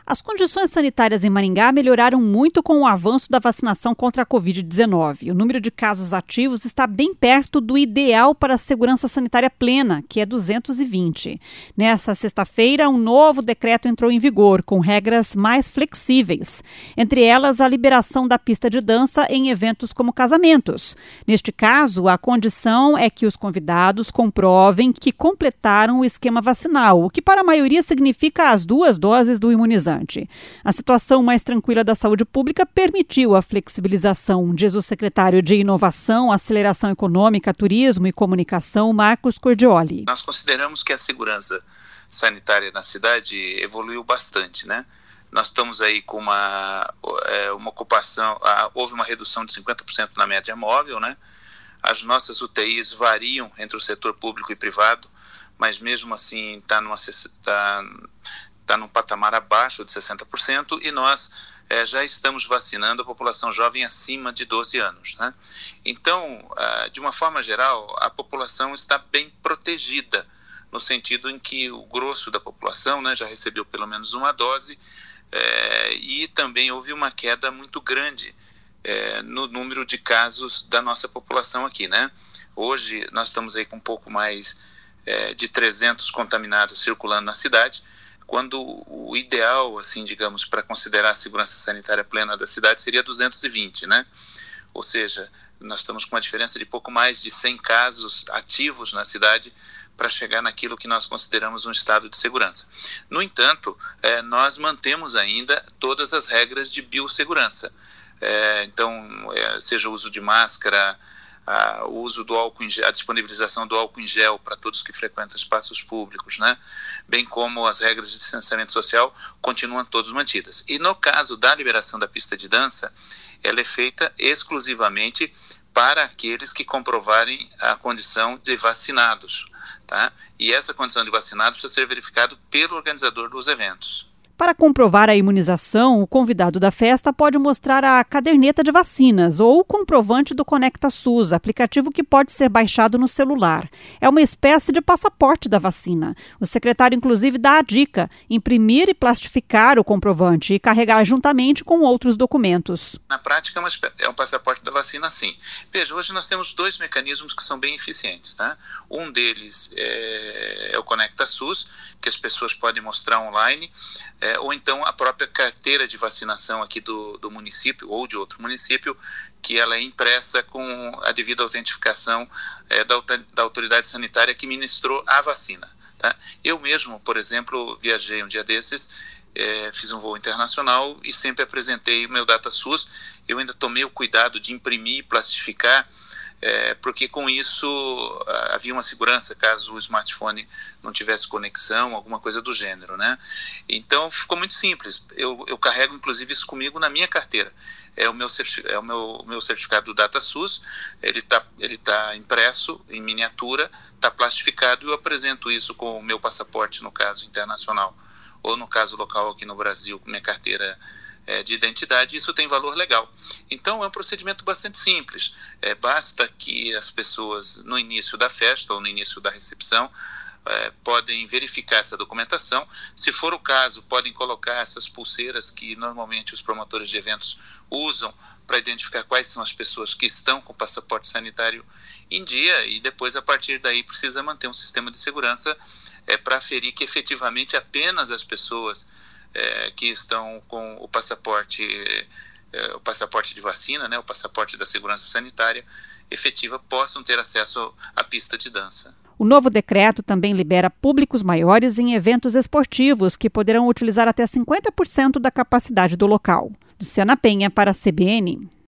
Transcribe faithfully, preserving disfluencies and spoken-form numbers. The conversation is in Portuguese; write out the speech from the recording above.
As condições sanitárias em Maringá melhoraram muito com o avanço da vacinação contra a covid dezenove. O número de casos ativos está bem perto do ideal para a segurança sanitária plena, que é duzentos e vinte. Nessa sexta-feira, um novo decreto entrou em vigor, com regras mais flexíveis. Entre elas, a liberação da pista de dança em eventos como casamentos. Neste caso, a condição é que os convidados comprovem que completaram o esquema vacinal, o que para a maioria significa as duas doses do imunizante. A situação mais tranquila da saúde pública permitiu a flexibilização, diz o secretário de Inovação, Aceleração Econômica, Turismo e Comunicação, Marcos Cordioli. Nós consideramos que a segurança sanitária na cidade evoluiu bastante, né? Nós estamos aí com uma, uma ocupação, houve uma redução de cinquenta por cento na média móvel, né? As nossas U T Is variam entre o setor público e privado, mas mesmo assim está numa... Tá, está num patamar abaixo de sessenta por cento e nós é, já estamos vacinando a população jovem acima de doze anos. Né? Então, ah, de uma forma geral, a população está bem protegida, no sentido em que o grosso da população, né, já recebeu pelo menos uma dose é, e também houve uma queda muito grande é, no número de casos da nossa população aqui. Né? Hoje nós estamos aí com um pouco mais é, de trezentos contaminados circulando na cidade, quando o ideal, assim, digamos, para considerar a segurança sanitária plena da cidade seria duzentos e vinte, né? Ou seja, nós estamos com uma diferença de pouco mais de cem casos ativos na cidade para chegar naquilo que nós consideramos um estado de segurança. No entanto, eh, nós mantemos ainda todas as regras de biossegurança. Eh, então, eh, seja o uso de máscara, A, o uso do álcool em gel, a disponibilização do álcool em gel para todos que frequentam espaços públicos, né? Bem como as regras de distanciamento social continuam todas mantidas. E no caso da liberação da pista de dança, ela é feita exclusivamente para aqueles que comprovarem a condição de vacinados, tá? E essa condição de vacinados precisa ser verificada pelo organizador dos eventos. Para comprovar a imunização, o convidado da festa pode mostrar a caderneta de vacinas ou o comprovante do Conecta SUS, aplicativo que pode ser baixado no celular. É uma espécie de passaporte da vacina. O secretário, inclusive, dá a dica: imprimir e plastificar o comprovante e carregar juntamente com outros documentos. Na prática, é um passaporte da vacina, sim. Veja, hoje nós temos dois mecanismos que são bem eficientes, tá? Um deles é, é o Conecta SUS, que as pessoas podem mostrar online, É, ou então a própria carteira de vacinação aqui do, do município ou de outro município, que ela é impressa com a devida autentificação é, da, da autoridade sanitária que ministrou a vacina. Tá? Eu mesmo, por exemplo, viajei um dia desses, é, fiz um voo internacional e sempre apresentei o meu DataSUS. Eu ainda tomei o cuidado de imprimir e plastificar, É, porque com isso uh, havia uma segurança caso o smartphone não tivesse conexão, alguma coisa do gênero, né? Então ficou muito simples. Eu, eu carrego inclusive isso comigo na minha carteira. É o meu, certificado, é o meu, meu certificado do DataSUS, ele está ele tá impresso em miniatura, está plastificado e eu apresento isso com o meu passaporte, no caso internacional, ou no caso local aqui no Brasil, com minha carteira de identidade. Isso tem valor legal. Então é um procedimento bastante simples. É, basta que as pessoas no início da festa ou no início da recepção é, podem verificar essa documentação. Se for o caso, podem colocar essas pulseiras que normalmente os promotores de eventos usam para identificar quais são as pessoas que estão com o passaporte sanitário em dia, e depois a partir daí precisa manter um sistema de segurança é, para aferir que efetivamente apenas as pessoas É, que estão com o passaporte, é, o passaporte de vacina, né, o passaporte da segurança sanitária efetiva, possam ter acesso à pista de dança. O novo decreto também libera públicos maiores em eventos esportivos, que poderão utilizar até cinquenta por cento da capacidade do local. Luciana Penha, para a C B N.